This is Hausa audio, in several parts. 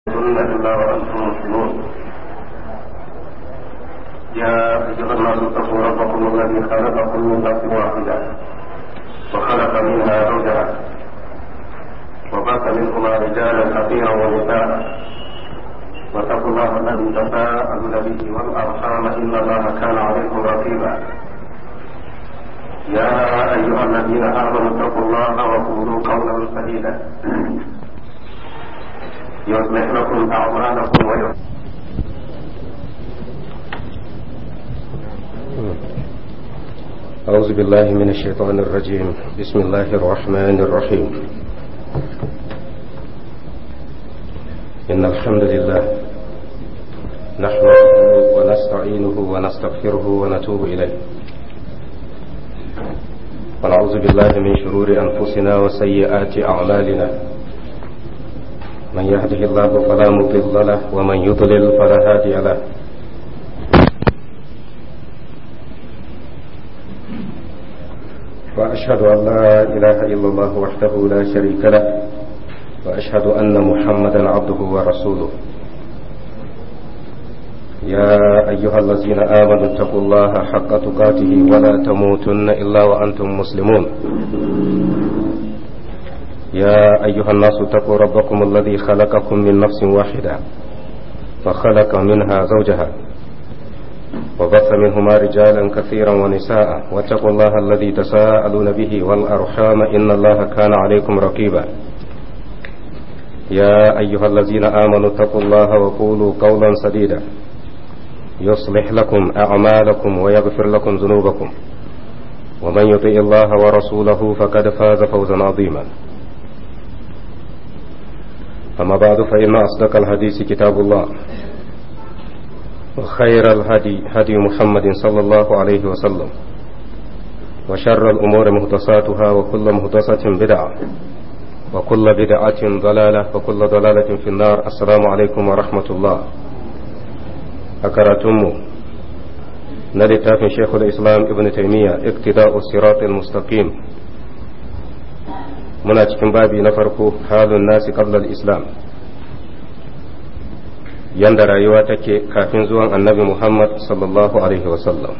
إلا وأنتم مسلمون. يا أيها الناس اتقوا ربكم الذي خلقكم من نفس واحدة وخلق منها زوجها وبث منهما رجالا كثيرا ونساء واتقوا الله الذي تساءلون به والأرحام إن الله كان عليكم رقيبا. يا أيها الذين آمنوا اتقوا الله وقولوا قولا سديدا يصلح لكم أعمالكم أعوذ بالله من الشيطان الرجيم. بسم الله الرحمن الرحيم. إن الحمد لله نحمده ونستعينه ونستغفره ونتوب إليه ونعوذ بالله من شرور أنفسنا وسيئات أعمالنا. من يهده الله فلا مضل له ومن يضلل فلا هادي له. وأشهد أن لا إله إلا الله وحده لا شريك له وأشهد أن محمدا عبده ورسوله. يا أيها الذين آمنوا اتقوا الله حق تقاته ولا تموتن إلا وأنتم مسلمون. يا أيها الناس اتقوا ربكم الذي خلقكم من نفس واحدة وخلق منها زوجها وبث منهما رجالا كثيرا ونساء واتقوا الله الذي تساءلون به والأرحام إن الله كان عليكم رقيبا. يا أيها الذين آمنوا اتقوا الله وقولوا قولا سديدا يصلح لكم أعمالكم ويغفر لكم ذنوبكم ومن يطع الله ورسوله فقد فاز فوزا عظيما. أما بعد فإن أصدق الحديث كتاب الله وخير الهدي هدي محمد صلى الله عليه وسلم وشر الأمور محدثاتها وكل محدثة بدعة وكل بدعة ضلالة وكل ضلالة في النار. السلام عليكم ورحمة الله. أكرتم نلتاف شيخ الإسلام ابن تيمية اقتداء الصراط المستقيم. muna cikin babi na farko halin nasi qabla al-islam, yanda rayuwa take kafin zuwan annabi Muhammad sallallahu alaihi wasallam.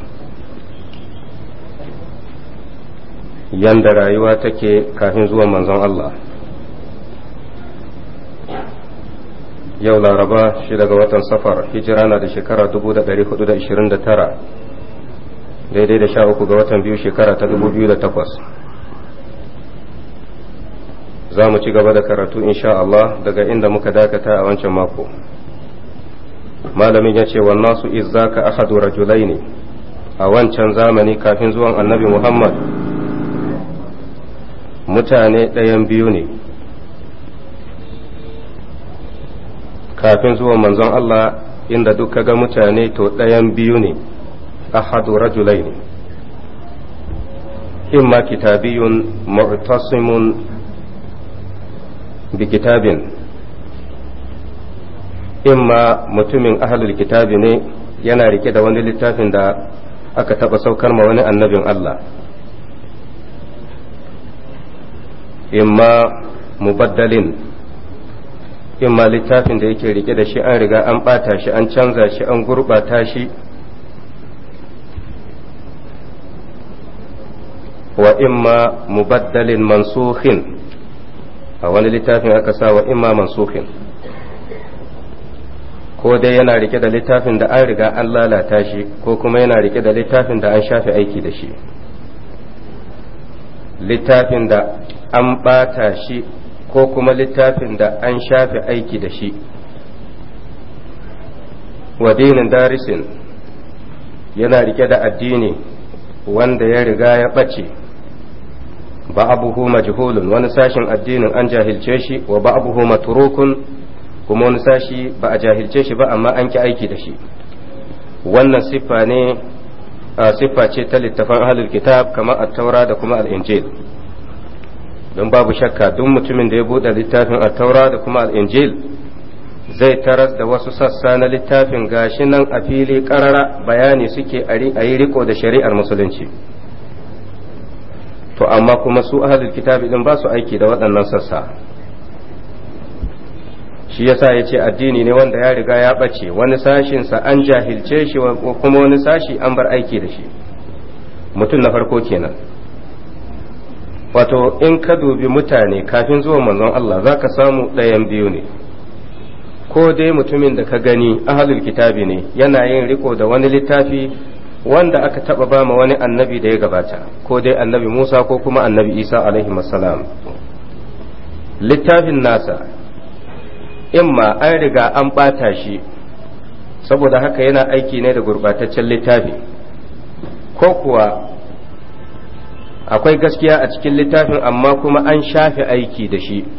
Yanda rayuwa take kafin zuwan manzon Allah. Yau Laraba 6 ga watan Safar, hijira na da shekara 1429 daidai da 13 ga watan biyu shekara ta 2008. za mu ci gaba da karatu insha Allah daga inda muka dakata a wancan mako. Malamin ya ce wannan su izzaka ahadu rajulaini, a wancan zamani kafin zuwan annabi Muhammad mutane ɗayan biyu ne. Kafin zuwan manzon Allah inda duk ga mutane to ɗayan biyu ne, ahadu rajulaini, imma kitabiyun mu'tasimun bikitabin, imma mutumin ahlul kitabi ne yana rike da wani littafin da aka taba saukar ma wani annabin Allah, imma mubaddalin, imma littafin da yake rike da shi an riga an bata shi, an canza shi, an gurbata shi, wa imma mubaddalin mansukhin, a wani littafin aka sa wa imma mansukhin, ko dai yana rike da littafin da an riga an lalata shi ko kuma yana rike da littafin da an shafe aiki da shi, littafin da an bata shi ko kuma littafin da an shafe aiki da shi. wa dinin darisin, yana rike da addini wanda ya riga ya ɓace, ba'abuhu majhulun, wani sashin addinin an jahilce shi, wa ba'abuhu matrukun, kuma wani sashi ba a jahilce shi ba amma an ki aiki da shi. Wannan siffa ce ta littafan ahlul kitab kamar at-taura da kuma al-injil. Don babu shakka duk mutumin da ya buɗe littafin at-taura da kuma al-injil zai taras da wasu sassa na littafin gashi nan a fili ƙarara bayani suke a yi riko da shari'ar musulunci. To amma kuma su ahlul kitabi din ba su aiki da waɗannan sassa. shi yasa ya ce addini ne wanda ya riga ya ɓace, wani sashinsa an jahilce shi kuma wani sashi an bar aiki da shi. Mutum na farko kenan. Wato in ka dubi mutane kafin zuwa manzon Allah za ka samu ɗayan biyu ne, ko dai mutumin da ka gani ahlul kitabi ne yana yin riko da wani littafi wanda aka taɓa ba ma wani annabi da ya gabata, ko dai annabi Musa ko kuma annabi Isa alaihi salam. Littafin nasa imma an riga an ɓata shi saboda haka yana aiki ne da gurbataccen littafi, ko kuwa akwai gaskiya a cikin littafin amma kuma an shafe aiki da shi,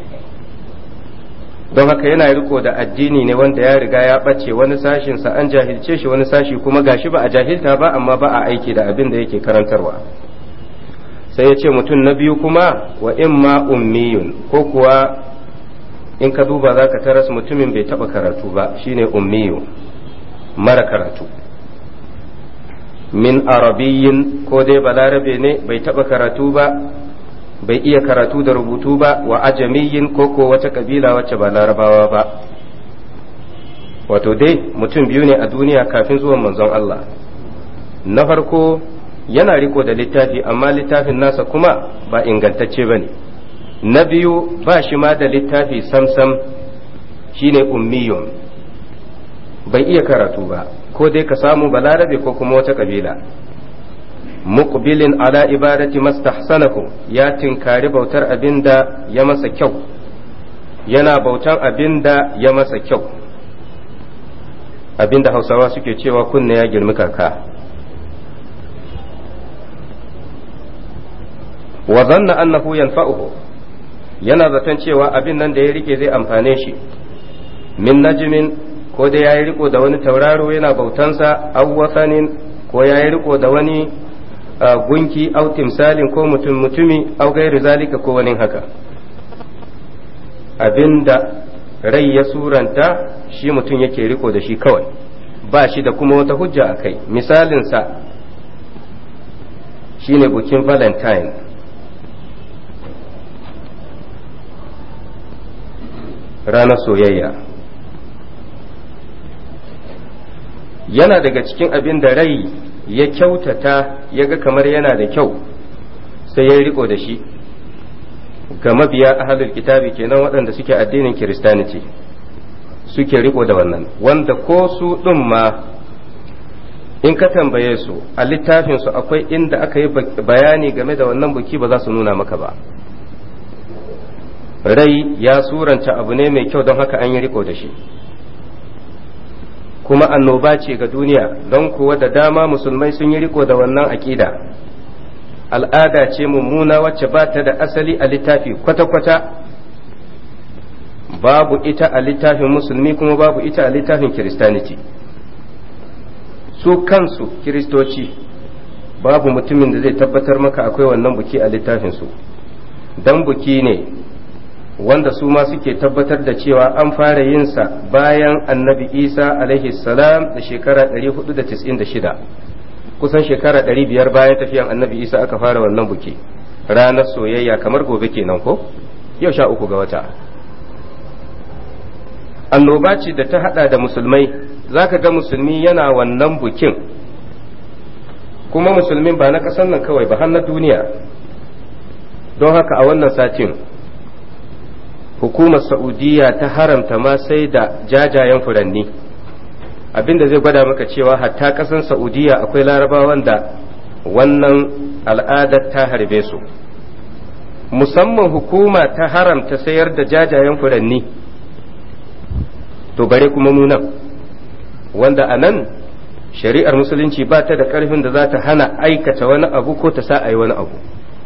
don haka yana riko da addini ne wanda ya riga ya ɓace, wani sashinsa an jahilce shi, wani sashi kuma gashi ba a jahilta ba amma ba a aiki da abin da yake karantarwa. Sai ya ce mutum na biyu kuma wa imma ummiyun, ko kuwa in ka duba za ka taras mutumin bai taɓa karatu ba, shine ummiyu, mara karatu. Min arabiyyin, ko dai balarabe ne bai taɓa karatu ba, bai iya karatu da rubutu ba, wa ajamiyyin, ko wata kabila wacce ba larabawa ba. Wato dai mutum biyu ne a duniya kafin zuwan manzon Allah. Na farko yana riko da littafi amma littafin nasa kuma ba ingantacce ba ne. Na biyu ba shi ma da littafi samsam, shine ummiyun, bai iya karatu ba, ko dai ka samu balarabe ko kuma wata kabila. Muqbilin ala ibadati mastahsanahu, ya tinkari bautar abinda ya masa kyau, yana bautan abinda ya masa kyau, abinda Hausawa suke cewa kunne ya girmi kaka. Wa zanna annahu yanfa'uhu, yana zaton cewa abin nan da ya rike zai amfane shi. Min najmin, ko da ya yi riko da wani tauraro yana bautansa, aw wasanin, ko ya yi riko da wani gunki, aw timsalin, ko mutumi, aw gairi zalika, ko wani haka. Abinda rai ya suranta shi mutum yake riko da shi kawai, ba shi da kuma wata hujja a kai. Misalinsa shine bukin Valentine. Ranar soyayya yana daga cikin abin da rai ya kyautata ya ga kamar yana da kyau sai ya riko da shi, ga mabiya ahlul kitabi kenan waɗanda suke addinin kiristaniti suke riko da wannan, wanda ko su ɗin ma in ka tambaye su a littafinsu akwai inda aka yi bayani game da wannan buki ba za su nuna maka ba. Rai ya suranta abu ne mai kyau don haka an yi riko da shi, kuma annoba ce ga duniya, don kuwa da dama musulmai sun yi riko da wannan aƙida. Al'ada ce mummuna wacce ba ta da asali a littafi kwata-kwata, babu ita a littafin musulmi kuma babu ita a littafin kiristaniti. Su kansu kiristoci babu mutumin da zai tabbatar maka akwai wannan buki a littafinsu, don buki ne wanda su ma suke tabbatar da cewa an fara yinsa bayan annabi Isa alaihi salam da shekara 496, kusan shekara 500 bayan tafiyan annabi Isa aka fara wannan buki. Ranar soyayya kamar gobe kenan ko yau 13 ga wata. Annoba ce da ta hada da musulmai, zaka ga musulmi yana wannan bukin, kuma musulmin ba na kasan nan kawai ba har na duniya. Don haka a wannan satin hukumar Saudiya ta haramta ma sai da jajayen furanni, abinda zai gwada maka cewa hatta ƙasar Saudiya akwai larabawan da wannan al'adar ta harbe su. Musamman hukuma ta haramta sayar da jajayen furanni, to bare kuma mu nan, wanda a nan shari'ar musulunci ba ta da ƙarfin da za ta hana aikata wani abu ko ta sa a yi wani abu.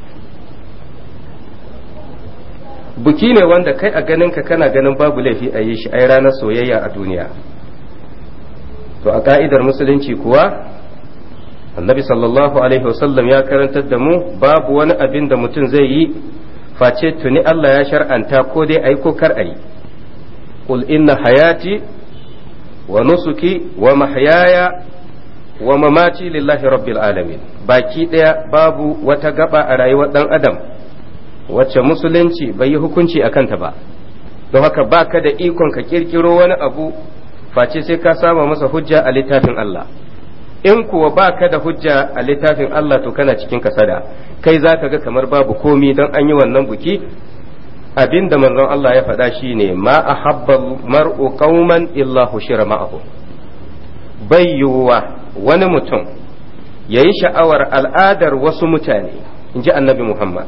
Buki ne wanda kai a ganinka kana ganin babu laifi a yi shi, ai ranar soyayya a duniya. To a ka'idar musulunci kuwa annabi sallallahu alaihi wasallam ya karantar da mu babu wani abin da mutum zai yi face tuni Allah ya shar'anta ko dai ayi ko kar ayi. Qul inna hayati wa nusuki wa mahyaya wa mamati lillahi rabbil alamin. Baki daya babu wata gaba a rayuwar dan adam wacce musulunci bai yi hukunci a kanta ba, don haka baka da ikon ka kirkiro wani abu face sai ka sama masa hujja a littafin Allah. In kuwa baka da hujja a littafin Allah to kana cikin kasada, kai za ka ga kamar babu komi don an yi wannan buki. Abin da manzon Allah ya faɗa shi ne ma a habbal mar'u qauman illa hushira ma'ahu. Bai yiwuwa wani mutum ya yi sha'awar al'adar wasu mutane, in ji annabi Muhammad.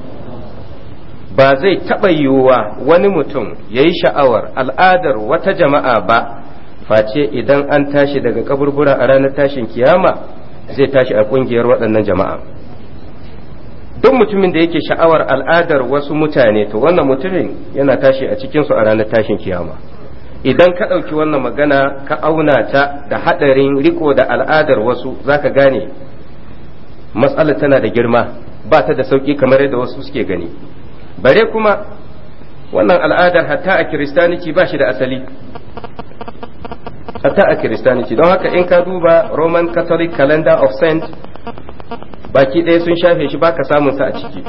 Ba zai taɓa yiwuwa wani mutum ya yi sha'awar al'adar wata jama'a ba, face idan an tashi daga kaburbura a ranar tashin kiyama zai tashi a ƙungiyar waɗannan jama'a. Duk mutumin da yake sha'awar al'adar wasu mutane to wannan mutumin yana tashi a cikinsu a ranar tashin kiyama. Idan ka ɗauki wannan magana ka auna ta da haɗarin riko da al'adar wasu za ka gane matsalar tana da girma, ba ta da sauƙi kamar yadda wasu suke gani. Bare kuma wannan al'adar hatta a kiristaniki ba shi da asali, hatta a kiristaniki. Don haka in ka duba Roman Catholic Calendar of Saint baki ɗaya sun shafe shi, baka samun sa a ciki.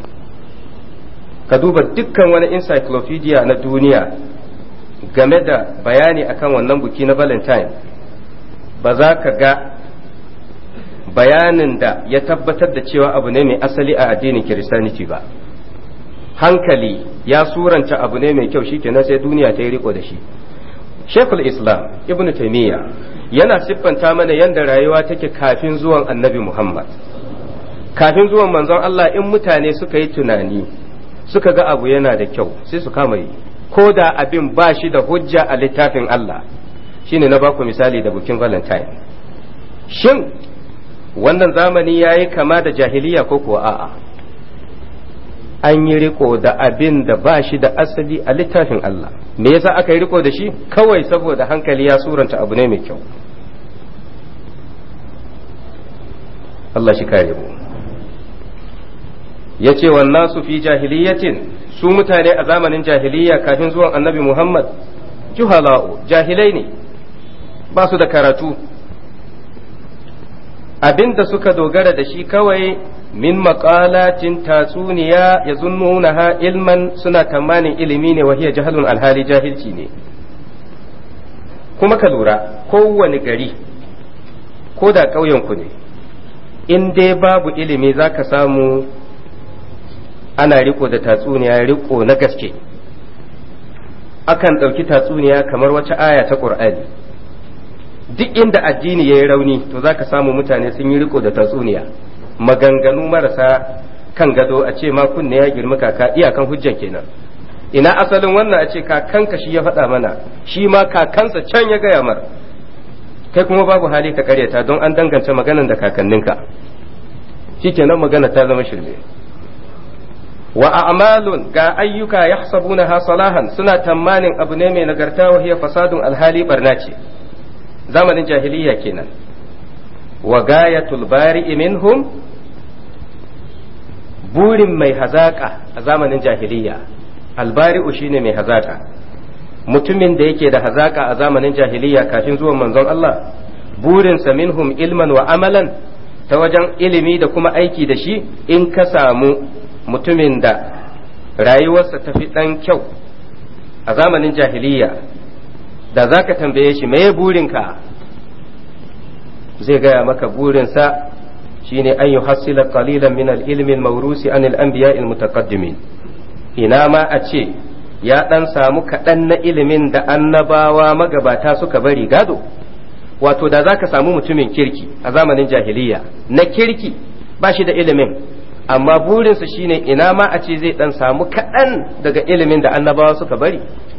Ka duba dukkan wani encyclopedia na duniya game da bayani akan wannan buki na Valentine, ba za ka ga bayanin da ya tabbatar da cewa abu ne mai asali a addinin kiristaniti ba. Hankali ya suranta abu ne mai kyau, shikenan sai duniya ta yi riko da shi. Sheikhul Islam Ibn Taymiyyah yana siffanta mana yadda rayuwa take kafin zuwan Annabi Muhammad. Kafin zuwan manzon Allah, in mutane suka yi tunani suka ga abu yana da kyau sai su kama yi, ko da abin ba shi da hujja a littafin Allah. Shine na baku misali da bukin Valentine. Shin wannan zamani yayi kama da jahiliya ko kuwa a'a? An yi riko da abin da ba shi da asali a littafin Allah. Me yasa aka yi riko da shi? Kawai saboda hankali ya suranta abu ne mai kyau. Allah shi kare mu. Ya ce wa nasu fi jahiliyatin, su mutane a zamanin jahiliya kafin zuwan annabi Muhammad juhala'u, jahilai ne, ba su da karatu. Abin da suka dogara da shi kawai min maƙalatin tatsuniya ya zunnunaha ilman, suna tamanin ilimi ne, wahiya jahalun alhali jahilci ne. Kuma ka lura, kowane gari ko da ƙauyenku ne, in dai babu ilimi za ka samu ana riko da tatsuniya, riko na gaske. Akan ɗauki tatsuniya kamar wata aya ta ƙur'ani. Duk inda addini ya yi rauni to za ka samu mutane sun yi riko da tatsuniya, maganganu marasa kan gado, a ce ma kunne ya girma kaka, iyakan hujjan kenan. Ina asalin wannan? a ce kakanka shi ya faɗa mana, shi ma kakansa can ya gaya mar, kai kuma babu hali ka karyata don an dangance maganan da kakanninka, shikenan magana ta zama shirme. Wa a'malun, ga ayyuka yahsabunaha salahan, suna tamanin abu ne mai nagarta, wa hiya fasadun alhali barna ce. Zamanin jahiliya kenan. Wa gayatul bari'i minhum, burin mai hazaka a zamanin jahiliya, albari'u shine mai hazaka, mutumin da yake da hazaka a zamanin jahiliya kafin zuwan manzon Allah, burinsa minhum ilman wa amalan, ta wajen ilimi da kuma aiki da shi. In ka samu mutumin da rayuwarsa ta fi ɗan kyau a zamanin jahiliya, da za ka tambaye shi meye burinka, zai gaya maka burinsa shine an yi hassila qalilan min al-ilmi al-mawrusi an al-anbiya al-mutaqaddimin. Ina ma a ce ya ɗan samu kaɗan na ilimin da annabawa magabata suka bari gado. Wato da za ka samu mutumin kirki a zamanin jahiliya, na kirki, ba shi da ilimin, amma burinsa shine ina ma a ce zai ɗan samu kaɗan daga ilimin da annabawa suka bari.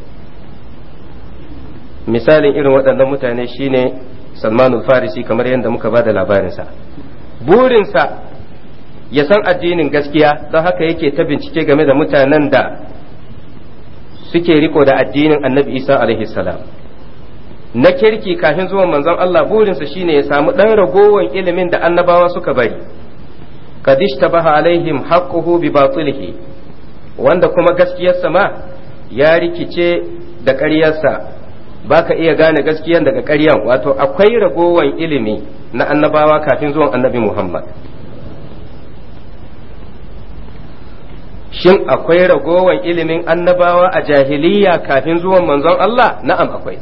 Misalin irin waɗannan mutane shine Salmanul Farisi, kamar yadda muka ba da labarinsa. Burinsa ya san addinin gaskiya, don haka yake ta bincike game da mutanen da suke riko da addinin Annabi Isa alaihi salam. Na kirki kafin zuwan manzon Allah, burinsa shine ya samu ɗan ragowan ilimin da annabawa suka bari. Qad ishtabaha alaihim haqquhu bi batilihi, wanda kuma gaskiyarsa ma ya rikice da ƙaryarsa, baka iya gane gaskiyan daga ƙaryan. Wato akwai ragowan ilimi na annabawa kafin zuwan annabi Muhammad. shin akwai ragowar ilimin annabawa a jahiliya kafin zuwan manzon Allah? Na'am, akwai.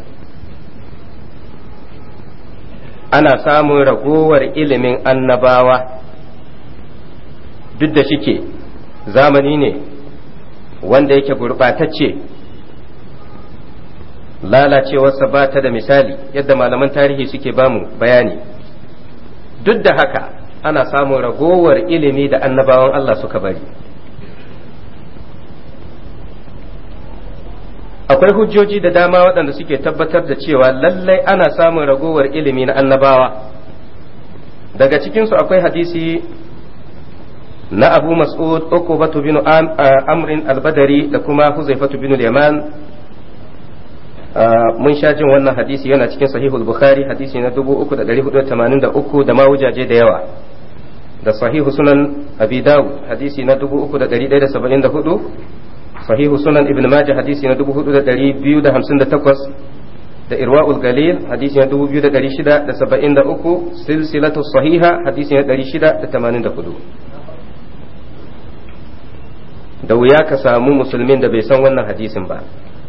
Ana samun ragowar ilimin annabawa duk da shike zamani ne wanda yake gurɓatacce, lalacewarsa ba ta da misali yadda malaman tarihi suke bamu bayani. Duk da haka ana samun ragowar ilimi da annabawan Allah suka bari. Akwai hujjoji da dama waɗanda suke tabbatar da cewa lallai ana samun ragowar ilimi na annabawa. Daga cikinsu akwai hadisi na Abu Mas'ud Uqbatu bin Amrin al-Badari da kuma Huzaifatu bin al-Yaman. Mun sha jin wannan hadisi, yana cikin Sahihul Bukhari, hadisi na 3483 da ma wujaje da yawa, da Sahihu Sunan Abi Dawud hadisi na 3174, Sahihu Sunan Ibn Majah hadisi na 4258, da Irwa'ul Galil hadisi na 2673, Silsilatu Sahiha hadisi na 684. Da wuya ka samu musulmin da bai san wannan hadisin ba,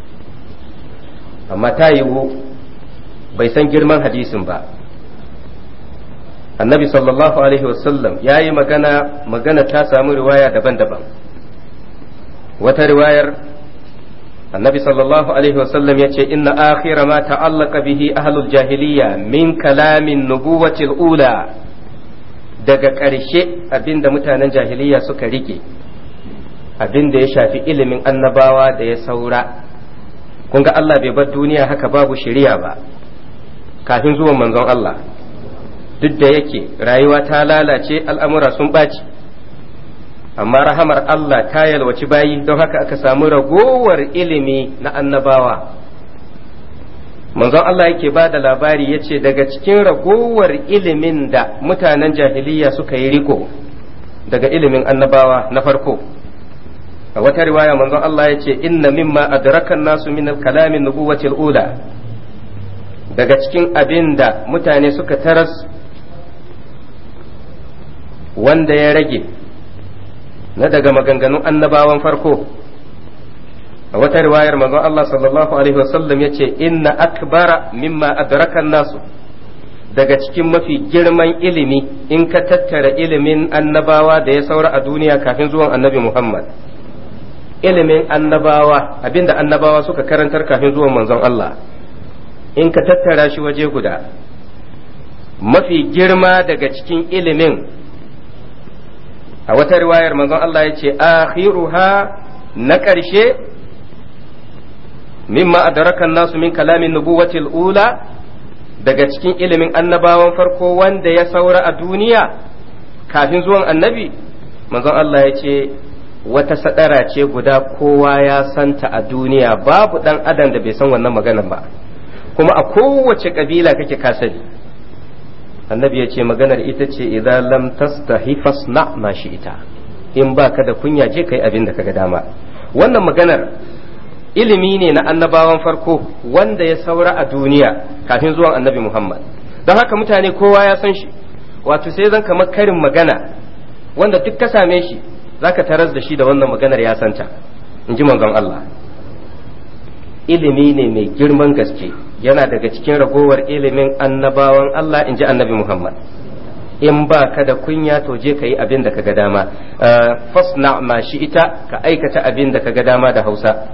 amma ta yiwu bai san girman hadisin ba. Annabi sallallahu alaihi wasallam ya yi magana ta samu riwaya daban-daban. Wata riwayar annabi sallallahu alaihi wasallam ya ce inna akhira ma ta'allaka bihi ahlul jahiliya min kalamin nubuwatil ula, daga ƙarshe abinda mutanen jahiliya suka rike, abinda ya shafi ilimin annabawa da ya saura. Kun ga Allah bai bar duniya haka babu shari'a ba kafin zuwan manzon Allah, duk da yake rayuwa ta lalace, al'amura sun ɓaci, amma rahamar Allah ta yalwaci bayi, don haka aka samu ragowar ilimi na annabawa. Manzon Allah yake ba da labari ya ce daga cikin ragowar ilimin da mutanen jahiliya suka yi riko daga ilimin annabawa na farko. A wata riwaya manzon Allah ya ce inna mimma adrakan nasu min al-kalamin nubuwati al-ula, daga cikin abin da mutane suka taras wanda ya rage na daga maganganun annabawan farko. A wata riwayar manzon Allah sallallahu alaihi wasallam ya ce inna akbara mimma adrakan nasu, daga cikin mafi girman ilimi in ka tattara ilimin annabawa da ya saura a duniya kafin zuwan annabi Muhammad, ilimin annabawa, abinda annabawa suka karantar kafin zuwan manzon Allah, in ka tattara shi waje guda, mafi girma daga cikin ilimin, a wata riwayar manzon Allah ya ce akhiruha, na ƙarshe, mimma adrakan nasu min kalamin nubuwatil ula, daga cikin ilimin annabawan farko wanda ya saura a duniya kafin zuwan annabi, manzon Allah ya ce wata sadara ce guda kowa ya santa a duniya, babu dan adam da bai san wannan maganar ba, kuma a kowace kabila kake kasari. Annabi ya ce maganar ita ce idan lam tastahi fasna ma ita, in baka da kunya je kai abin da kaga dama. Wannan maganar ilimi ne na annabawan farko wanda ya saura a duniya kafin zuwan annabi Muhammad, don haka mutane kowa ya san shi. Wato sai zan kamar karin magana wanda duk ka same shi zaka taras da shi da wannan maganar ya santa, in ji manzon Allah. Ilimi ne mai girman gaske, yana daga cikin ragowar ilimin annabawan Allah, in ji annabi Muhammad. In ba ka da kunya to je ka yi abin da ka ga dama, fasna ma shi ita, ka aikata abin da ka ga dama da Hausa,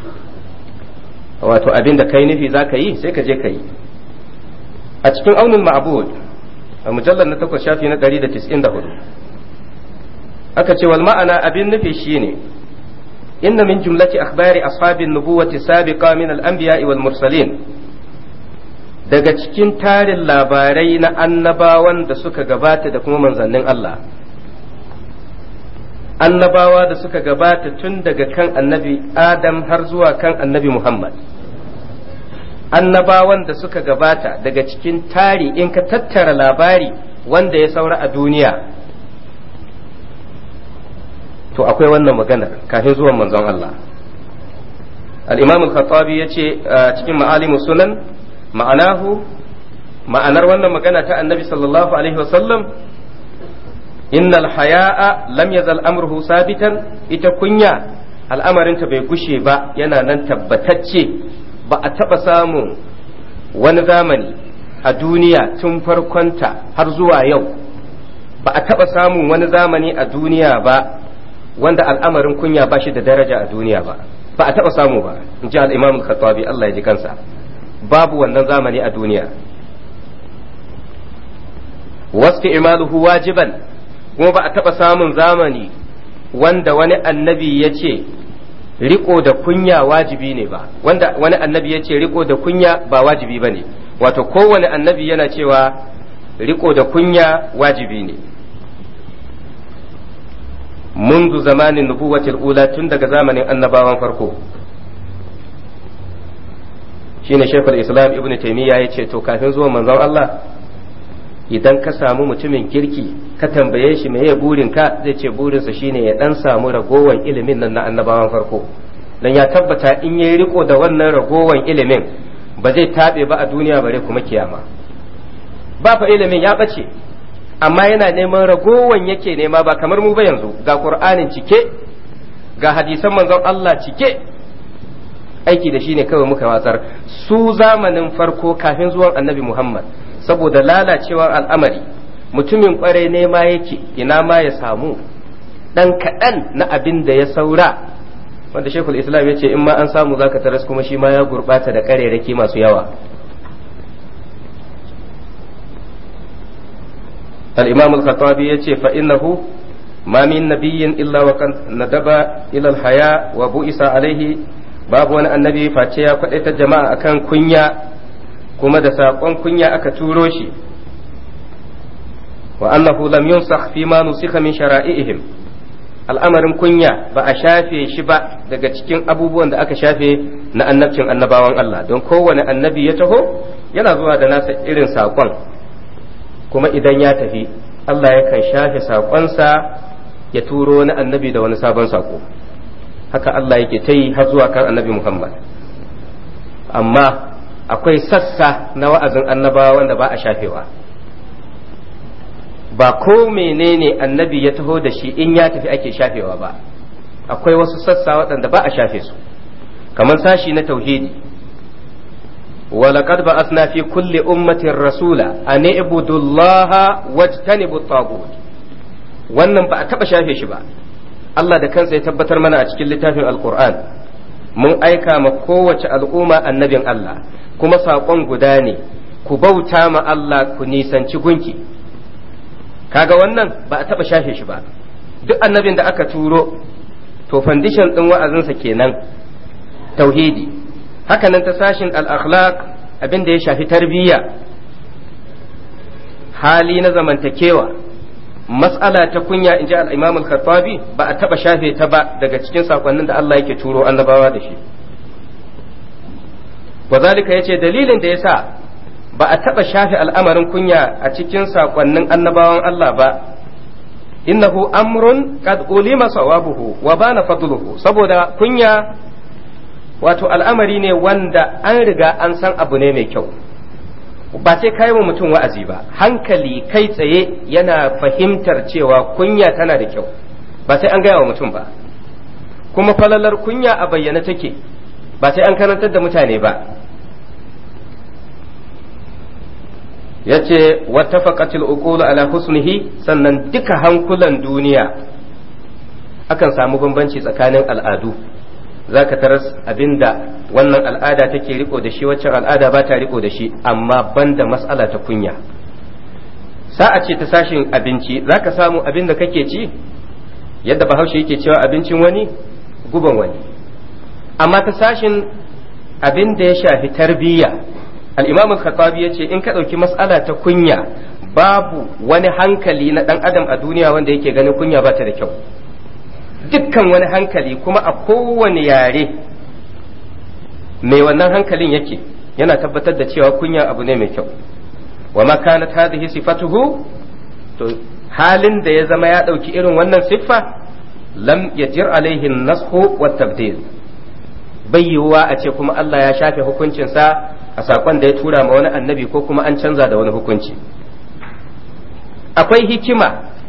wato abin da kai nufi za ka yi sai ka je ka yi. A cikin aunin ma'bud a mujallar na 8 shafi na 194 aka ce wal ma'ana, abin nufi shine inna min jumlati akhbari ashabin nubuwati sabiqa min al-anbiya'i wal mursalin, daga cikin tarin labarai na annabawan da suka gabata da kuma manzannin Allah, annabawa da suka gabata tun daga kan annabi Adam har zuwa kan annabi Muhammad, annabawan da suka gabata daga cikin tari in ka tattara labari wanda ya saura a duniya, to akwai wannan maganar kafin zuwan manzon Allah. Al-Imam al-Khattabi yace cikin Ma'alimus Sunan, ma'anar wannan magana ta annabi sallallahu alaihi wasallam innal haya'a lam yazal amruhu sabitan, ita kunya al'amarinta bai gushe ba, yana nan tabbatacce. Ba a taɓa samun wani zamani a duniya tun farkonta har zuwa yau, ba a taɓa samun wani zamani a duniya ba wanda al'amarin kunya ba shi da daraja a duniya ba a taɓa samu ba, in ji al'imam al-Khattabi Allah ya ji kansa. Babu wannan zamani a duniya. Wasu imaluhu wajiban, kuma ba a taɓa samun zamani wanda wani annabi ya ce riko da kunya wajibi ne ba, wanda wani annabi ya ce riko da kunya ba wajibi ba ne. Wato kowane annabi yana cewa riko da kunya wajibi ne. منذ zamanin nubuwatil ula, tun daga zamanin annabawan farko. Shine Sheikhul Islam Ibn Taymiyyah ya ce to kafin zuwan manzon Allah, idan ka samu mutumin kirki ka tambaye shi meye burinka, zai ce burinsa shine ya dan samu ragowan ilimin nan na annabawan farko, dan ya tabbata in yayi riko da wannan ragowan ilimin ba zai tabe ba a duniya bare kuma kiyama. Ba fa ilimin ya bace, amma yana neman ragowan yake nema, ba kamar mu ba yanzu ga Qur'anin cike, ga hadisan manzon Allah cike, aiki da shi ne kawai muka watsar. Su zamanin farko kafin zuwan annabi Muhammad, saboda lalacewar al'amari, mutumin kwarai ne ma yake ina ma ya samu dan kaɗan na abin da ya saura, wanda Sheikhul Islam ya ce in ma an samu zaka taras kuma shi ma ya gurbata da ƙarerake masu yawa. al-Imam al-Khattabi ya ce fa innahu ma min nabiyyin illa wa kan nadaba ila al-haya wa bu'isa alaihi, babu wani annabi face ya kwadaita jama'a akan kunya, kuma da saƙon kunya aka turo shi. wa annahu lam yunsakh fi ma nusikha min shara'ihim, al'amarin kunya ba a shafe shi ba daga cikin abubuwan da aka shafe na annabcin annabawan Allah, don kowane annabi ya taho yana zuwa da nasa irin saƙon, kuma idan ya tafi Allah yakan shafe saƙonsa ya turo wani annabi da wani sabon saƙo. Haka Allah yake ta yi har zuwa kan annabi Muhammad. Amma akwai sassa na wa'azin annabawa wanda ba a shafewa, ba ko menene annabi ya taho da shi in ya tafi ake shafewa ba. Akwai wasu sassa waɗanda ba a shafe su, kamar sashi na tauhidi. ولقد بعثنا في كل أمة رسولا أن اعبدوا الله واجتنبوا الطاغوت. wannan ba a taɓa shafe shi ba. Allah da kansa ya tabbatar mana a cikin littafin Al-Qur'an, mun aika ma kowace al'umma annabin Allah, kuma saƙon guda ne, ku bauta ma Allah ku nisanci gunki. Kaga wannan ba a taɓa shafe shi ba. Duk annabin da aka turo, to foundation ɗin wa'azinsa kenan tauhidi. Haka nan ta sashin al-akhlaq, abin da ya shafi tarbiyya, hali na zamantakewa, mas'ala ta kunya, in ji al-Imam al-Khattabi, ba a taɓa shafe ta ba daga cikin sakonnin da Allah yake turo annabawa da shi. Wazalika yace dalilin da yasa ba a taɓa shafe al'amarin kunya a cikin sakonnin annabawan Allah ba, innahu amrun qad ulima sawabuhu wa bana fadluhu, saboda kunya wato al'amari ne wanda an riga an san abu ne mai kyau, ba sai kai wa mutum wa'azi ba, hankali kai tsaye yana fahimtar cewa kunya tana da kyau, ba sai an gaya wa mutum ba. Kuma falalar kunya a bayyana take, ba sai an karantar da mutane ba. yace wattafaqatil uqulu ala husnihi, sannan duka hankulan duniya akan samu bambanci tsakanin al'adu. Zaka taras abinda wannan al'ada take riko da shi, waccan al'ada ba ta riko da shi, amma banda mas'ala ta kunya. Sa'a ce ta sashin abinci, zaka samu abinda kake ci, yadda Bahaushe yake cewa abincin wani guban wani, amma ta sashin abin da ya shafi tarbiyya, al-Imam al-Khattabi yace in ka ɗauki mas'ala ta kunya, babu wani hankali na ɗan adam a duniya wanda yake ganin kunya ba ta da kyau. Dukkan wani hankali, kuma a kowane yare mai wannan hankalin yake, yana tabbatar da cewa kunya abu ne mai kyau. Wa ma kanat hadhihi sifatuhu, to halin da ya zama ya ɗauki irin wannan siffa, lam yajir alaihi nasxu wa tabdil, bai yiwuwa a ce kuma Allah ya shafe hukuncinsa a saƙon da ya tura ma wani annabi, ko kuma an canza da wani hukunci. Akwai hikima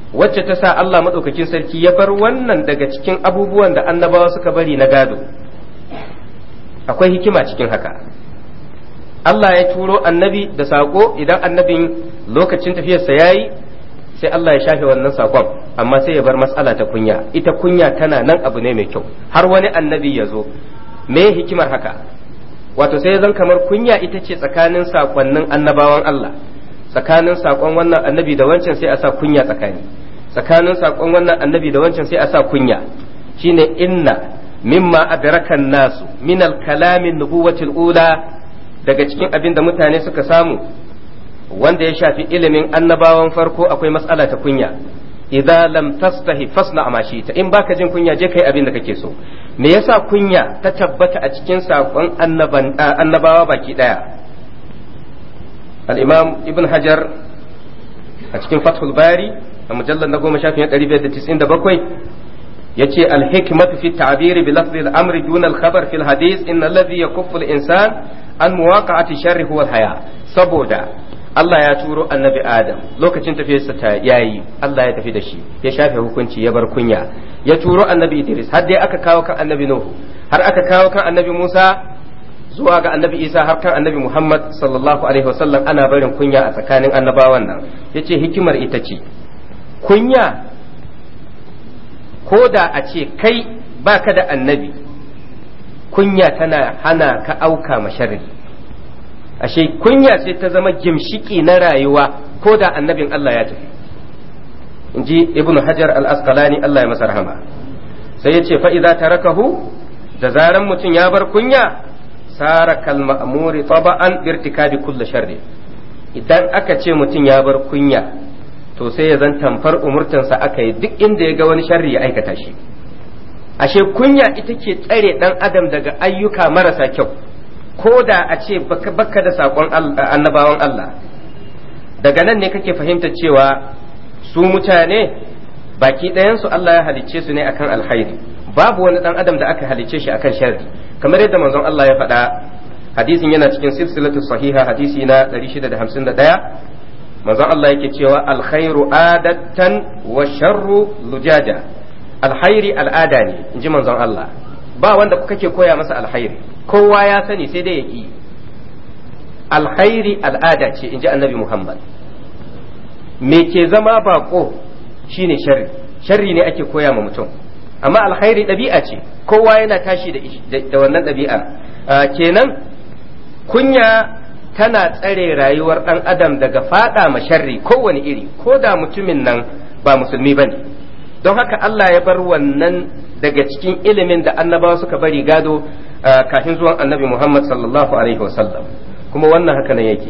wacce ta sa Allah maɗaukakin sarki ya bar wannan daga cikin abubuwan da annabawa suka bari na gado. Akwai hikima cikin haka. Allah ya turo annabi da saƙo, idan annabin lokacin tafiyarsa ya yi sai Allah ya shafe wannan saƙon, amma sai ya bar matsala ta kunya. Ita kunya tana nan abu ne mai kyau, har wani annabi ya zo. Me hikimar haka? Wato sai zan kamar kunya ita ce tsakanin saƙonnin annabawan Allah, tsakanin saƙon wannan annabi da wancan sai a sa kunya tsakanin saƙon wannan annabi da wancan sai a sa kunya. Shine inna mimma adrakan nasu min al-kalamin nubuwatil ula, daga cikin abin da mutane suka samu wanda ya shafi ilimin annabawan farko akwai mas'ala ta kunya. Idza lam tastahi fasna ma ta, in baka jin kunya je kai abin da kake so. Me yasa kunya ta tabbata a cikin sakon annabawa baki daya? Al-Imam Ibn Hajar a cikin Fathul Bari a mujallal na 10 yace al-hikmatu fi at-ta'bir bi lafzi al-amri duna al-khabar fi al-hadith inna alladhi yakuffu al-insan an muwaqa'ati sharri huwa al-haya. Saboda Allah ya turo annabi Adam lokacin tafiyarsa ta yayi, Allah ya tafi da shi, ya shafe hukunci, ya bar kunya. Ya turo annabi Idris, har dai aka kawo kan annabi Nuhu, har aka kawo kan annabi Musa, zuwa ga annabi Isa, har kan annabi Muhammad sallallahu alaihi wasallam. Ana barin kunya a tsakanin annabawan nan. Yace hikimar ita ce kunya, ko da a ce kai baka da annabi, kunya tana hana ka auka masharri. Ashe kunya sai ta zama gimshiki na rayuwa ko da annabin Allah ya tafi. In ji Ibn Hajar al-Asqalani, Allah ya masa rahama. Sai ya ce fa'iza tarakahu, da zaran mutum ya bar kunya, sara kal ma'muri taba'an irtikabi kulli sharri. Idan aka ce mutum ya bar kunya, to sai ya zan tamfar umurtansa aka yi, duk inda ya ga wani sharri ya aikata shi. Ashe kunya ita ke tsare dan adam daga ayyuka marasa kyau, ko da a ce baka da saƙon annabawan Allah. Daga nan ne kake fahimtar cewa su mutane baki ɗayansu Allah ya halicce su ne akan alkhairi, babu wani ɗan adam da aka halicce shi akan sharri, kamar yadda manzon Allah ya faɗa. Hadisin yana cikin silsilatu sahiha, hadisi na 651. Manzon Allah yake cewa alkhairu adatan wa sharru lujaja. Alkhairi al'ada ne, inji manzon Allah. Ba wanda kake koya masa alkhairi, kowa ya sani sai dai ya ƙi. Alkhairi al'ada ce, in ji annabi Muhammad. Me ke zama bako shine sharri, sharri ne ake koya ma mutum, amma alkhairi ɗabi'a ce, kowa yana tashi da wannan ɗabi'a. Kenan kunya tana tsare rayuwar ɗan adam daga faɗa ma sharri kowane iri, ko da mutumin nan ba musulmi ba ne. Don haka Allah ya bar wannan daga cikin ilimin da annabawa suka bari gado kafin zuwan annabi Muhammad sallallahu alaihi wasallam. Kuma wannan haka nan yake,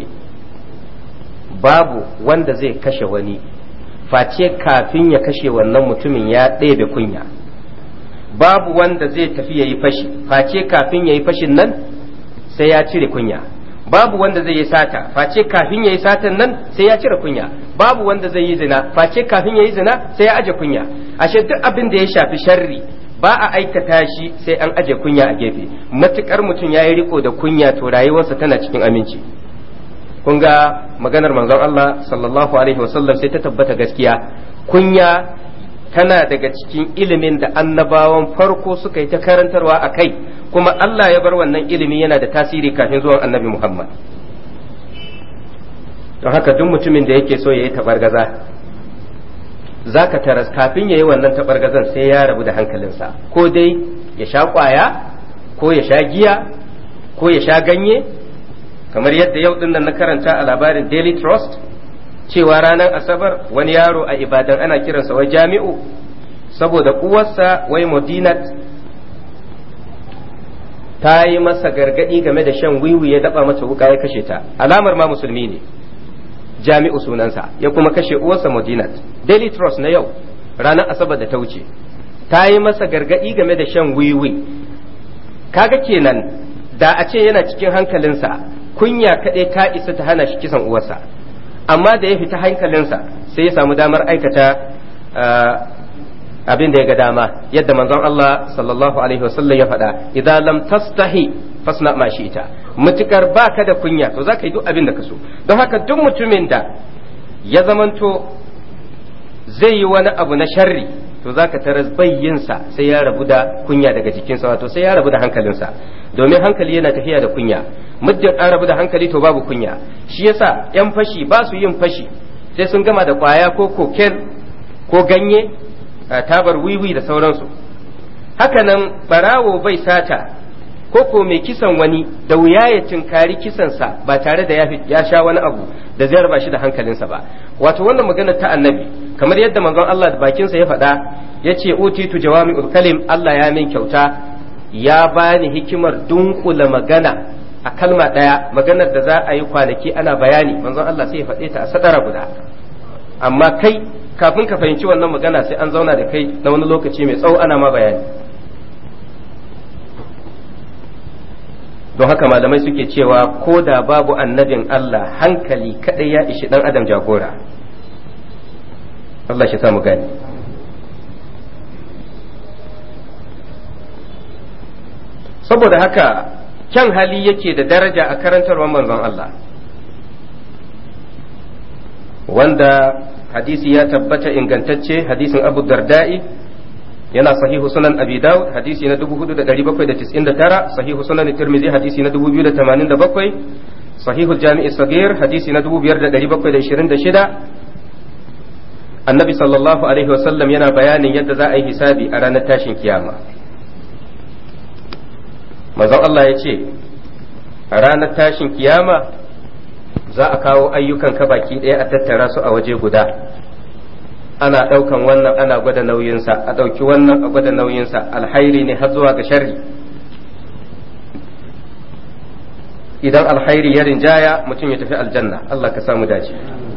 babu wanda zai kashe wani face kafin ya kashe wannan mutumin ya ɗebe kunya. Babu wanda zai tafi ya yi fashi face kafin ya yi fashin nan sai ya cire kunya. Babu wanda zai yi sata face kafin ya yi satan nan sai ya cire kunya. Babu wanda zai yi zina face kafin ya yi zina sai ya aje kunya. Ashe duk abin da ya shafi sharri ba a aikata shi sai an aje kunya a gefe. Matukar mutum ya yi riko da kunya, to rayuwarsa tana cikin aminci. Kun ga maganar manzon Allah sallallahu alaihi wasallam sai ta tabbata gaskiya. Kunya tana daga cikin ilimin da annabawan farko suka yi ta karantarwa a kai, kuma Allah ya bar wannan ilimi yana da tasiri kafin zuwan annabi Muhammad. Don haka duk mutumin da yake so ya yi tabargaza, za ka taras kafin ya yi wannan tabargazan sai ya rabu da hankalinsa, ko dai ya sha ƙwaya, ko ya sha giya, ko ya sha ganye, kamar yadda yau ɗin nan na karanta a labarin Daily Trust cewa ranar Asabar wani yaro a Ibadan ana kiransa wai Jami'u, saboda uwarsa wai Modinat ta yi masa gargaɗi game da shan wiwi, ya daba mata wuka ya kashe ta. Alamar ma musulmi ne, Jami'u sunansa, ya kuma kashe uwarsa Modinat. Daily Trust na yau ranar Asabar da ta wuce ta yi masa gargaɗi game da shan wiwi. Kaga kenan da a ce yana cikin hankalinsa, kunya kaɗai ta isa ta hana shi kisan uwarsa, amma da ya fita hankalinsa sai ya samu damar aikata abin da ya ga dama, yadda manzon Allah sallallahu alaihi wasallam ya faɗa, idza lam tastahi fasna ma shi'ta. Mutukar baka da kunya to zaka yi duk abin da ka so. Don haka duk mutumin da ya zamanto zai yi wani abu na sharri to zaka taras bayyinsa sai ya rabu da kunya daga jikinsa, wato sai ya rabu da hankalinsa, domin hankali yana tafiya da kunya. Muddin an rabu da hankali to babu kunya. Shi yasa yan fashi ba su yin fashi sai sun gama da kwaya ko koken ko ganye, tabar wiwi da sauransu. Hakanan barawo bai sata ko mai kisan wani da wuya ya tinkari kisansa ba tare da ya sha wani abu da zai raba shi da hankalinsa ba. Wato wannan magana ta annabi, kamar yadda manzon Allah da bakinsa ya faɗa, ya ce utitu jawami'ul kalim, Allah ya min kyauta, ya bani hikimar dunkula magana a kalma ɗaya, maganar da za a yi kwanaki ana bayani, manzon Allah sai ya faɗe ta a sadara guda. Amma kai kafin ka fahimci wannan magana sai an zauna da kai na wani lokaci mai tsawo ana ma bayani. Don haka malamai suke cewa ko da babu annabin Allah, hankali kadai ya ishi dan adam jagora. Allah shi samu gani. Saboda haka kyan hali yake da daraja a karantarwar manzon Allah, wanda hadisi ya tabbata ingantacce, hadisin Abu Darda'i yana sahihu sunan Abi Dawud hadisi na 4799, sahihu sunan Tirmidhi hadisi na 2087, sahihu Jami'i Sagir hadisi na 5726. Annabi sallallahu alaihi wasallam yana bayanin yadda za a yi hisabi a ranar tashin kiyama. Manzon Allah ya ce a ranar tashin kiyama za a kawo ayyukan ka baki ɗaya a tattara su a waje guda, ana ɗaukan wannan ana gwada nauyinsa, a ɗauki wannan a gwada nauyinsa, alhairi ne har zuwa ga sharri. Idan alhairi ya rinjaya mutum ya tafi aljanna, Allah ka samu dace.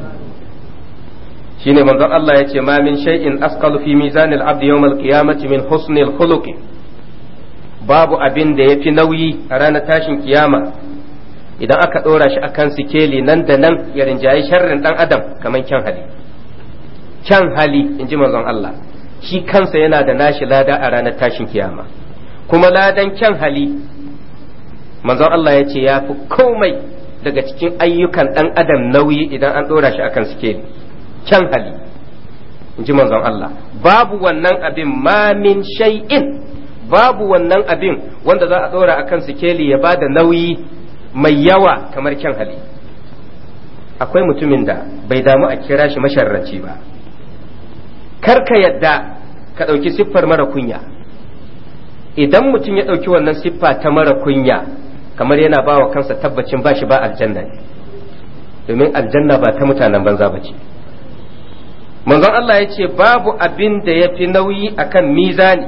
Shine manzon Allah ya ce ma min shay'in asqalu fi mizanil abdi yawmal qiyamati min husnil khuluqi, babu abin da yafi nauyi a ranar tashin kiyama idan aka ɗora shi akan sikeli nan da nan ya rinjayi sharrin ɗan adam kamar kyan hali. Kyan hali in ji manzon Allah shi kansa yana da nashi lada a ranar tashin kiyama, kuma ladan kyan hali manzon Allah ya ce ya fi komai daga cikin ayyukan ɗan adam nauyi idan an ɗora shi akan sikeli. Kyan hali in ji manzon Allah, babu wannan abin ma min shay'in, babu wannan abin wanda za a ɗora akan sikeli ya ba da nauyi mai yawa kamar kyan hali. Akwai mutumin da bai damu a kira shi masharranci ba, kar ka yadda ka ɗauki siffar mara kunya. Idan mutum ya ɗauki wannan siffa ta mara kunya, kamar yana ba wa kansa tabbacin ba shi ba aljanna ne, domin aljanna ba ta mutanen banza ba ce. Manzon Allah ya ce babu abin da ya fi nauyi akan mizani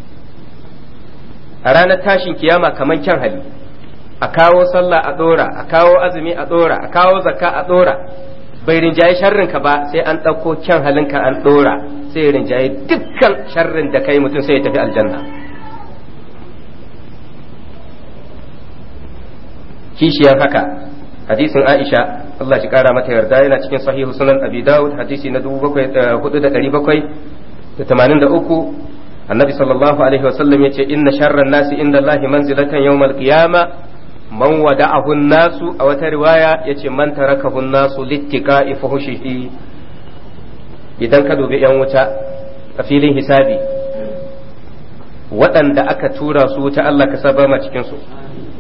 a ranar tashin kiyama kamar kyan hali. A kawo sallah a ɗora, a kawo azumi a ɗora, a kawo zakka a ɗora, bai rinjaye sharrinka ba sai an ɗauko kyan halinka an ɗora, sai ya rinjaye dukkan sharrin da kai mutum sai ya tafi aljanna. Kishiyar haka hadisin Aisha Allah shi kara mata yarda yana cikin sahihu sunan Abi Dawud hadisi na 4783, annabi sallallahu alaihi wasallam yace inna sharran nasi inda Allah manzilatan yawmal qiyama man wada'ahu nasu, a wata riwaya yace man tarakahu nasu littiqa'i fuhushihi. Idan ka dubi yan wuta a filin hisabi waɗanda aka tura su wuta, Allah ka saba ma cikin su.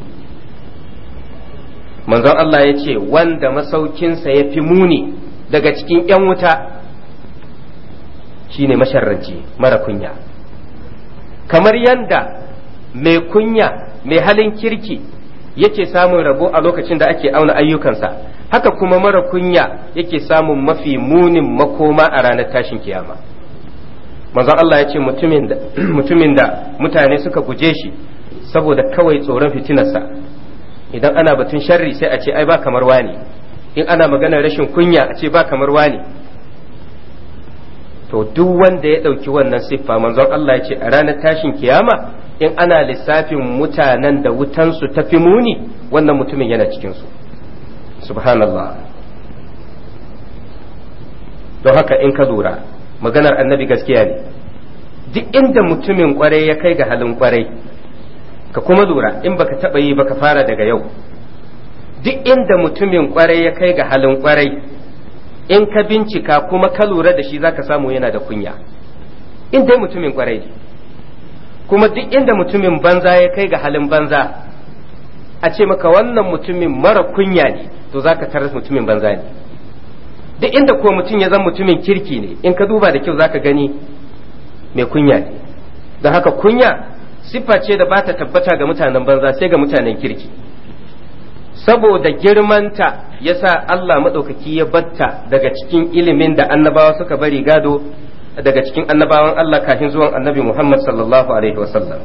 Manzon Allah ya ce wanda masaukinsa ya fi muni daga cikin ‘yan wuta shine masharranci mara kunya. Kamar yanda mai kunya mai halin kirki yake samun rabo a lokacin da ake auna ayyukansa, haka kuma mara kunya yake samun mafi munin makoma a ranar tashin kiyama. Manzon Allah ya ce mutumin da mutane suka guje shi saboda kawai tsoron fitinarsa. Idan ana batun sharri sai a ce ai ba kamar wani, in ana maganar rashin kunya a ce ba kamar wani. To duk wanda ya ɗauki wannan siffa manzon Allah ya ce a ranar tashin kiyama in ana lissafin mutanen da wutansu ta fi muni, wannan mutumin yana cikinsu. Subhanallah. Don haka in ka lura maganar annabi gaskiya ne, duk inda mutumin kwarai ya kai ga halin kwarai, ka kuma lura in baka taba yi baka fara daga yau, duk inda mutumin kwarai ya kai ga halin kwarai in ka bincika kuma ka lura da shi zaka samu yana da kunya in dai mutumin kwarai ne. Kuma duk inda mutumin banza ya kai ga halin banza a ce maka wannan mutumin mara kunya ne to zaka tarar mutumin banza ne. Duk inda ko mutum ya zama mutumin kirki ne in ka duba da kyau zaka gani mai kunya ne. Don haka kunya siffa ce da ba ta tabbata ga mutanen banza sai ga mutanen kirki. Saboda girmanta yasa Allah maɗaukaki ya batta daga cikin ilimin da annabawa suka bari gado daga cikin annabawan Allah kafin zuwan annabi Muhammad sallallahu alaihi wasallam.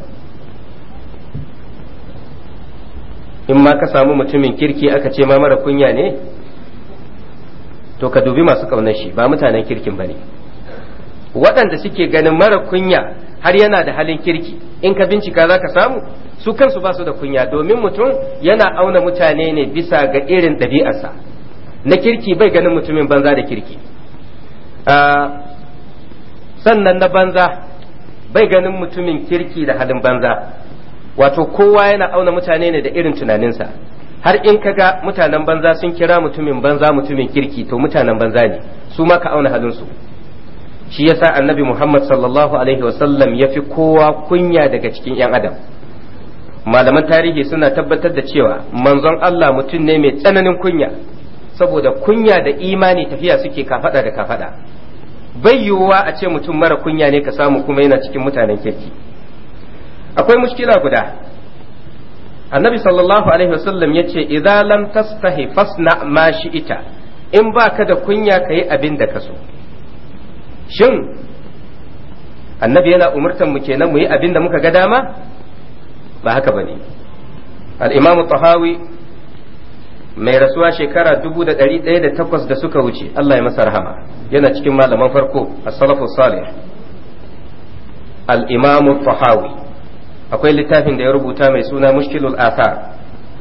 In ma ka samu mutumin kirki aka ce ma mara kunya ne to ka dubi masu ƙaunar shi ba mutanen kirkin bane. Waɗanda suke ganin mara kunya har yana da halin kirki in ka bincika za ka samu su kansu ba su da kunya, domin mutum yana auna mutane ne bisa ga irin ɗabi'arsa. Na kirki bai ganin mutumin banza da kirki, sannan na banza bai ganin mutumin kirki da halin banza. Wato kowa yana auna mutane ne da irin tunaninsa. Har in ka ga mutanen banza sun kira mutumin banza mutumin kirki to mutanen banza ne, su ma ka auna halinsu. Shi yasa annabi Muhammad sallallahu alaihi wasallam ya fi kowa kunya daga cikin 'yan adam. Malaman tarihi suna tabbatar da cewa manzon Allah mutum ne mai tsananin kunya, saboda kunya da imani tafiya suke kafada da kafada. Bai yiwuwa a ce mutum mara kunya ne ka samu kuma yana cikin mutanen kirki. Akwai mushkila guda. Annabi sallallahu alaihi wasallam ya ce idza lam tastahi fasna ma shi'ita, in baka da kunya kayi abin da ka so. Shin annabi yana umurtan mu kenan mu yi abin da muka ga dama? Ba haka bane. Al-Imam Tahawi mai rasuwa shekara 1108 da suka wuce, Allah ya masa rahama, yana cikin malaman farko as-salafu salih. Al-Imam Tahawi akwai littafin da ya rubuta mai suna Mushkilul Athar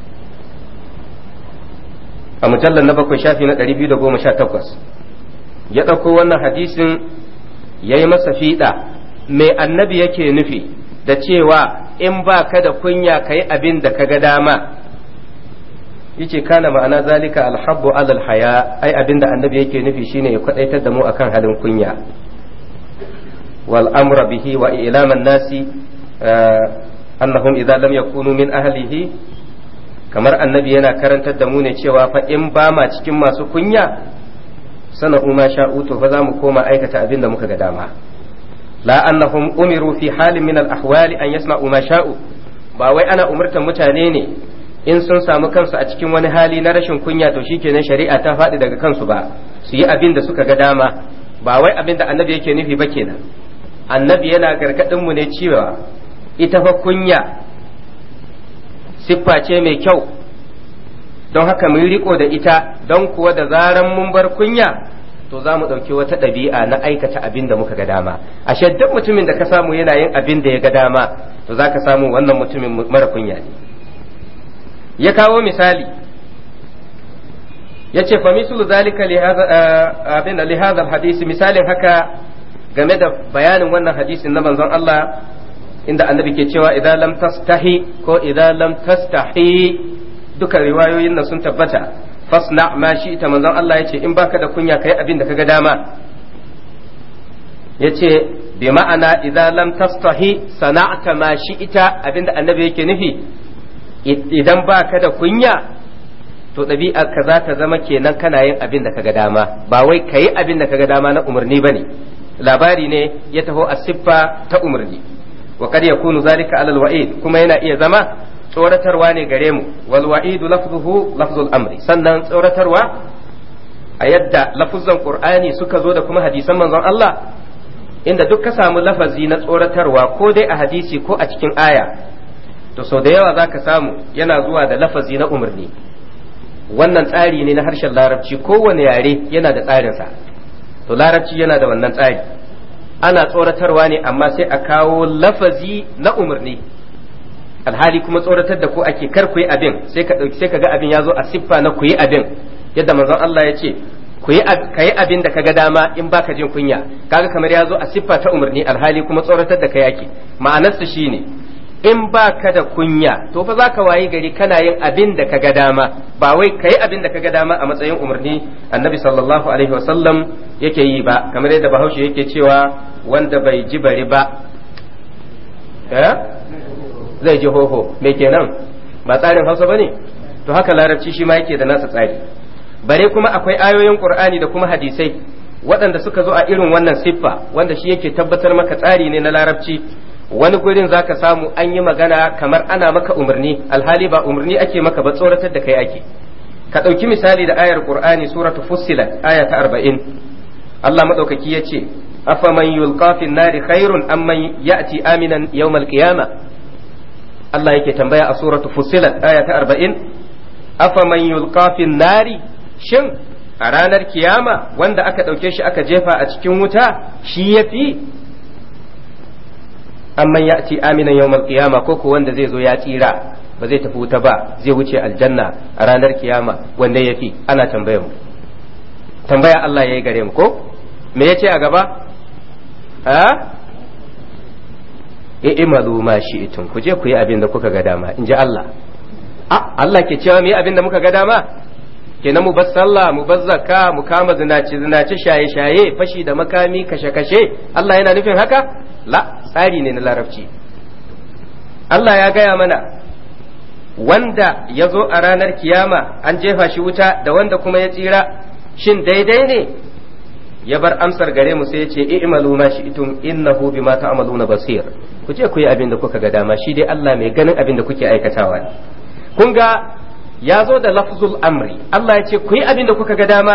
a mujallar na 7 shafi na 218. Ya ɗauko wannan hadisin ya yi masa fiɗa, mai annabi yake nufi da cewa in ba ka da kunya ka yi abin da ka ga dama. Yace kana ma'ana zalika alhabbu alal haya, ai abin da annabi yake nufi shine ya kwadaitar da mu akan halin kunya. Wal amra bihi wa ilaman nasi annahum idza lam yakunu min ahlihi, kamar annabi yana karantar da mu ne cewa fa in ba ma cikin masu kunya sana'u ma sha'u to fa za mu koma aikata abin da muka ga dama. La annahum umiru fi halin min al-ahwali an yasma'u ma sha'u, ba wai ana umurtan mutane ne in sun samu kansu a cikin wani hali na rashin kunya to shikenan shari'a ta faɗi daga kansu ba, su yi abin da suka ga dama. Ba wai abin da annabi yake nufi ba kenan. Annabi yana gargadin mu ne cewa ita fa kunya siffa ce mai kyau, don haka mu riko da ita, don kuwa da zaran mun bar kunya to za mu ɗauki wata ɗabi'a na aikata abin da muka ga dama. Ashe duk mutumin da ka samu yana yin abin da ya ga dama to za ka samu wannan mutumin mara kunya ne. Ya kawo misali ya ce fa mislu zalika li hadha hadisi, misalin haka game da bayanin wannan hadisin na manzon Allah inda annabi ke cewa idan lam tastahi ko idan lam tastahi, duka riwayoyin nan sun tabbata. Fasna ma shi ita, manzon Allah yace in baka da kunya kai abin da kaga dama. Yace bi ma'ana idan lam tastahi sana'ta ma shi ita, abinda annabi yake nufi idan baka da kunya to ɗabi'ar ka za ta zama kenan kana yin abin da kaga dama, ba wai kayi abin da kaga dama na umarni bane. Labari ne ya taho a siffa ta umarni. Wa kad yakunu zalika alal wa'id, kuma yana iya zama tsoratarwa ne gare mu. Wal wa'idu lafzuhu lafzul amri, sannan tsoratarwa a yadda lafuzan Qur'ani suka zo da kuma hadisan manzon Allah, inda duk ka samu lafazi na tsoratarwa ko dai a hadisi ko a cikin aya, to sau da yawa zaka samu yana zuwa da lafazi na umarni. Wannan tsari ne na harshen larabci, kowane yare yana da tsarinsa. To larabci yana da wannan tsari, ana tsoratarwa ne amma sai a kawo lafazi na umarni, alhali kuma tsoratar da ku ake kar ku yi abin, sai ka ga abin ya zo a siffa na ku yi abin, yadda manzon Allah ya ce ka yi abin da ka ga dama in baka jin kunya, kaga kamar ya zo a siffa ta umarni alhali kuma tsoratar da kai ake. Ma'anarsa shine in ba ka da kunya to fa za ka wayi gari kana yin abin da ka ga dama, ba wai ka yi abin da ka ga dama a matsayin umarni annabi sallallahu alaihi wasallam yake yi ba, kamar yadda bahaushe yake cewa wanda bai ji bari ba zai ji hoho, me kenan ba tsarin hausa ba ne? To haka larabci shi ma yake da nasa tsari. Bare kuma akwai ayoyin qur'ani da kuma hadisai waɗanda suka zo a irin wannan siffa wanda shi yake tabbatar maka tsari ne na larabci. Wani gurin zaka samu an yi magana kamar ana maka umarni, alhali ba umarni ake maka ba, tsoratar da kai ake. Ka ɗauki misali da ayar qur'ani suratu fussilat aya ta 40. Allah madaukaki yace afaman yulqa fin nari khairun amman ya'ti aminan yawmal qiyamah. Allah yake tambaya a suratu fussilat aya ta 40, afaman yulqa fin nari, shin a ranar kiyama wanda aka ɗauke shi aka jefa a cikin wuta shi yafi amman ya'ti aminan yawmal qiyama, ko wanda zai zo ya tsira ba zai tafi wuta ba zai wuce aljanna a ranar kiyama, wanda yafi? Ana tambaya mu, tambaya Allah yayi gare mu ko me yace a gaba? i'malu ma shi'tum, ku je ku yi abin da kuka ga dama, in ji Allah. Allah ke cewa mu yi abin da muka ga dama, kenan mu bar sallah, mu bar zakka, mu kama zinace shaye shaye, fashi da makami, kashe kashe. Allah yana nufin haka? La, tsari ne na larabci. Allah ya gaya mana wanda ya zo a ranar kiyama an jefa shi wuta da wanda kuma ya tsira, shin daidai ne? Ya bar amsar gare mu sai ya ce i'malu ma shi'tum innahu bima ta'maluna basir, ku je ku yi abin da kuka ga dama, shi dai Allah mai ganin abin da kuke aikatawa ne. Kun ga ya zo da lafzul amri, Allah ya ce ku yi abin da kuka ga dama,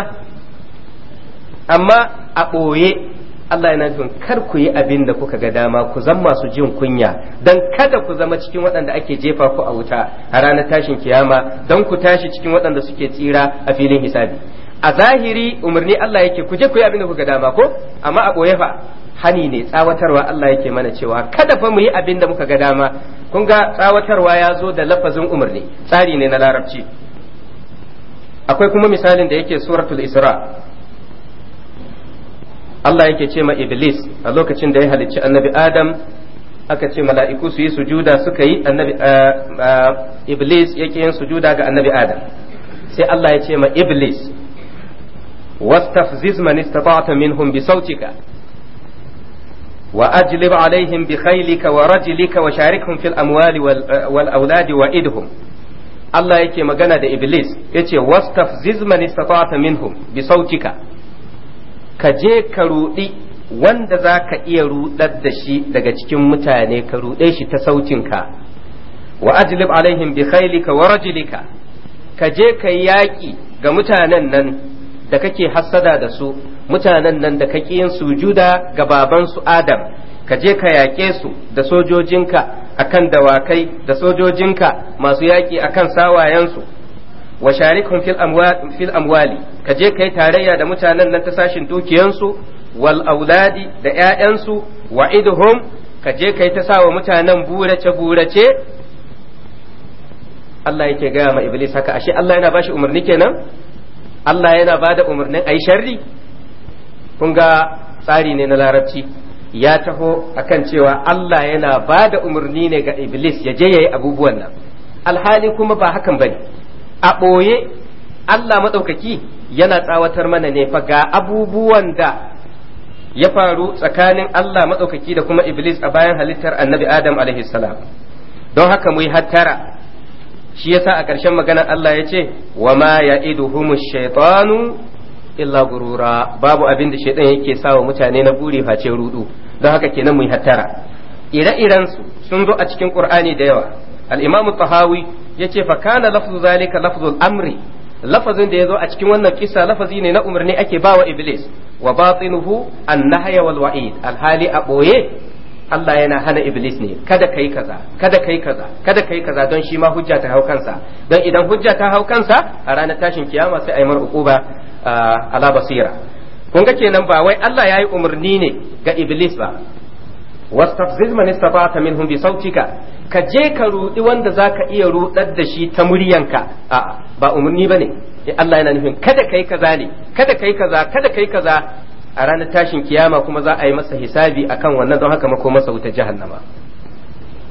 amma a ɓoye Allah yana nufin kar ku yi abin da kuka ga dama, ku zama masu jin kunya, don kada ku zama cikin waɗanda ake jefa ku a wuta a ranar tashin kiyama, don ku tashi cikin waɗanda suke tsira a filin hisabi. A zahiri umarni Allah yake ku je ku yi abin da kuka dama ko, amma a ɓoye fa hani ne, tsawatarwa Allah yake mana cewa kada fa mu yi abin da muka ga dama. Kun ga tsawatarwa ya zo da lafazin umarni, tsari ne na larabci. Akwai kuma misalin da yake suratul Isra, Allah yake ce ma Iblis a lokacin da ya halicci annabi Adam, aka ce mala'iku su yi sujuda, suka yi, Iblis yake yin sujuda ga annabi Adam. Sai Allah ya ce ma Iblis, wastafziz man istata'ta minhum bi sautika wa ajlib alaihim bi khaylika wa rajlika wa sharikhum fil amwali wal auladi wa idhum. Allah yake magana da Iblis yace wastafziz man istata'ta minhum bi sautika, ka je ka rudi wanda zaka iya rudar da shi daga cikin mutane, ka rude shi ta sautinka. Wa ajlib alaihim bi khaylika wa rajlika, ka je ka yaki ga mutanen nan da kake hassada da su, mutanen nan da kake yin sujuda ga babansu Adam, ka je ka yaƙe su da sojojinka akan dawakai, da sojojinka masu yaƙi akan sawayensu. Wa sharikhum fil amwali, ka je kai tarayya da mutanen nan ta sashin dukiyansu, wal auladi da ƴaƴansu, wa idhum, ka je kai ta sawa mutanen burace burace. Allah yake gaya ma Iblis haka, ashe Allah yana bashi umarni kenan? Allah yana ba da umarnin a yi sharri? Kun ga tsari ne na larabci, ya taho akan cewa Allah yana ba da umarni ne ga Iblis ya je ya yi abubuwan nan, alhali kuma ba hakan ba ne. A ɓoye Allah maɗaukaki yana tsawatar mana ne fa ga abubuwan da ya faru tsakanin Allah maɗaukaki da kuma Iblis a bayan halittar annabi Adam alaihi salam. Don haka mu yi hattara. Shi yasa a ƙarshen maganar Allah ya ce wa ma ya'iduhumu shaitanu illa gurura, babu abin da shaitan yake sawa mutane na buri face rudu. Don haka kenan mu yi hattara. Ire-iren su sun zo a cikin Qur'ani da yawa. Al-Imam Tahawi yace fa kana lafzu zalika lafzul amri, lafazin da yazo a cikin wannan kissa lafazi ne na umarni ake bawa Iblis, wa batinuhu an-nahya wal wa'id, alhali a boye Allah yana hana Iblis ne, kada kai kaza, kada kai kaza, kada kai kaza, don shi ma hujja ta hau kansa. Don idan hujja ta hau kansa a ranar tashin kiyama sai a yi mar uquba ala basira. Kun ga kenan ba wai Allah ya yi umarni ne ga Iblis ba. Wastafziz man istata'ta minhum bi sautika, ka je ka rudi wanda zaka iya rudar da shi ta muryanka. A'a, ba umarni bane. Allah yana nufin kada kai kaza ne, kada kai kaza, kada kai kaza. A ranar tashin kiyama kuma za a yi masa hisabi akan wannan, don haka mako masa wuta jahannama.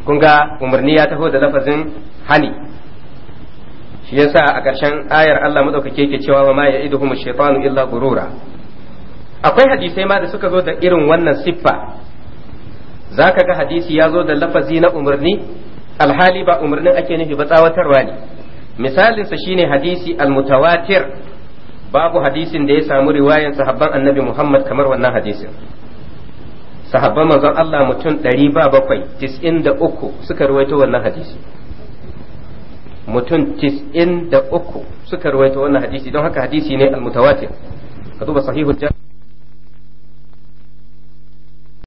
kun ga umarni ya taho da lafazin hani shi yasa a ƙarshen ayar Allah madaukake ke cewa wa ma ya'iduhum ash-shaytanu illa gurura. Akwai hadisai ma da suka zo da irin wannan siffa, zaka ga hadisi ya zo da lafazi na umarni alhali ba umarnin ake nufi ba tsawatarwa ne. Misalinsa shine hadisi al-mutawatir, babu hadisin da ya samu riwayan sahabban annabi Muhammad kamar wannan hadisin. Sahabban manzon Allah mutum 793 suka ruwaito wannan hadisi. Mutum 93 suka ruwaito wannan hadisi, don haka hadisi ne al-mutawatir. Ka duba sahihul